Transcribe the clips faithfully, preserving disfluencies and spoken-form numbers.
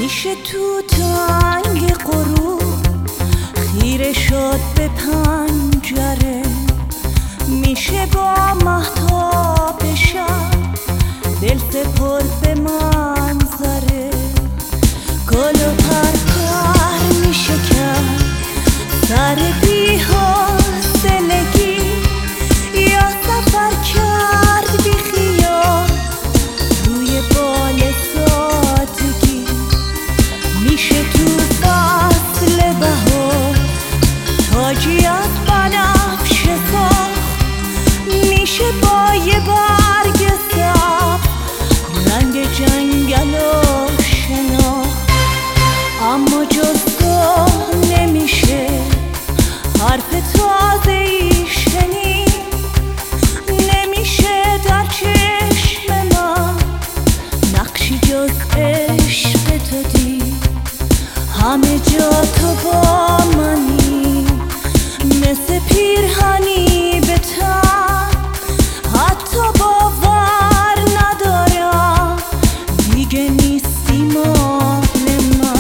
میشه تو تنگ غروب خیره شد به پنجره، میشه با مهتاب شب دل سپر به منظره. گل و پرپر میشه کرد سر بی حوصلگی، یا سفر کرد بی خیال روی بال سادگی. میشه تو فصل بهار تاجی از بنفشه ساخت، میشه با یه برگ سبز رنگ جنگل و شناخت. اما جز تو نمیشه حرف تازه‌ای شنید، نمیشه در چشم من نقشی جز عشق تو دید. همه جا تو با منی مثل پیرهنی به تن، حتی باور ندارم دیگه نیستی مال من.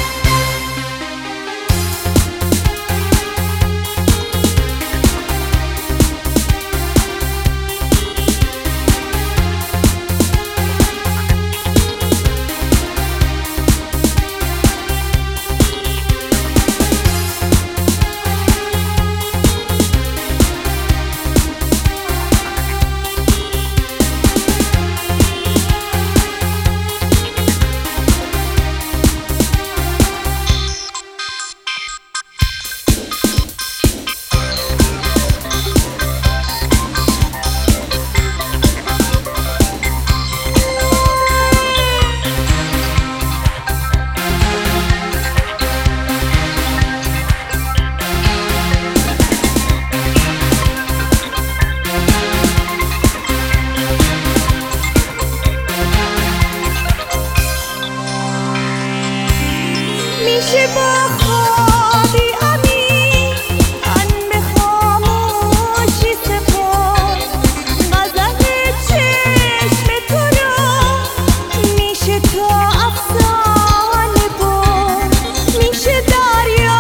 میشه با خوابی امین تن به خاموشی سپار، غزل چشم تو را میشه تا افسانه بر. میشه دریا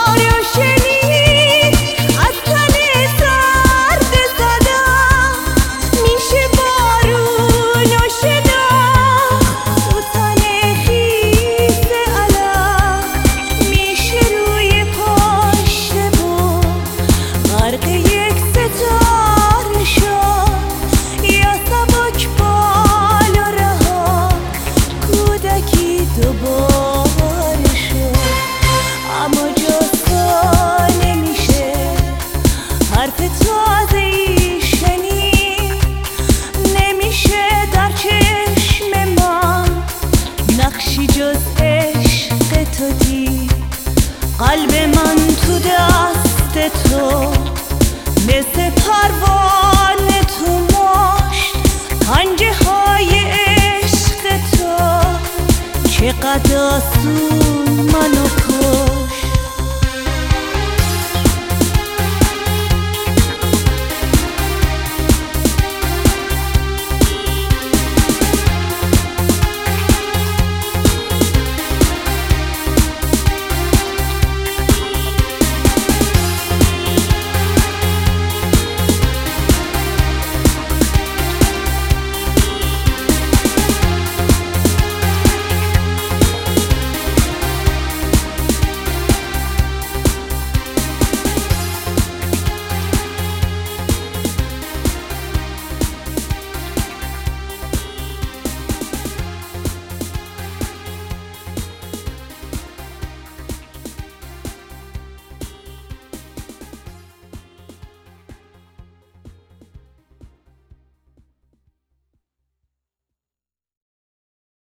روشنی از تن سرد زدن، میشه بارون و شناخت تو تن خیس علم. میشه روی پشت بود غرق یک ستاره شد، یا سبک بال و رها کودکی دوباره شد. اما جز تو نمیشه حرف تازه‌ای شنید، نمیشه در چشم من نقشی جز عشق تو دید. قلب من تو دست تو مثل پروانه تو مشت، پنجه های عشق تو چقدر آسون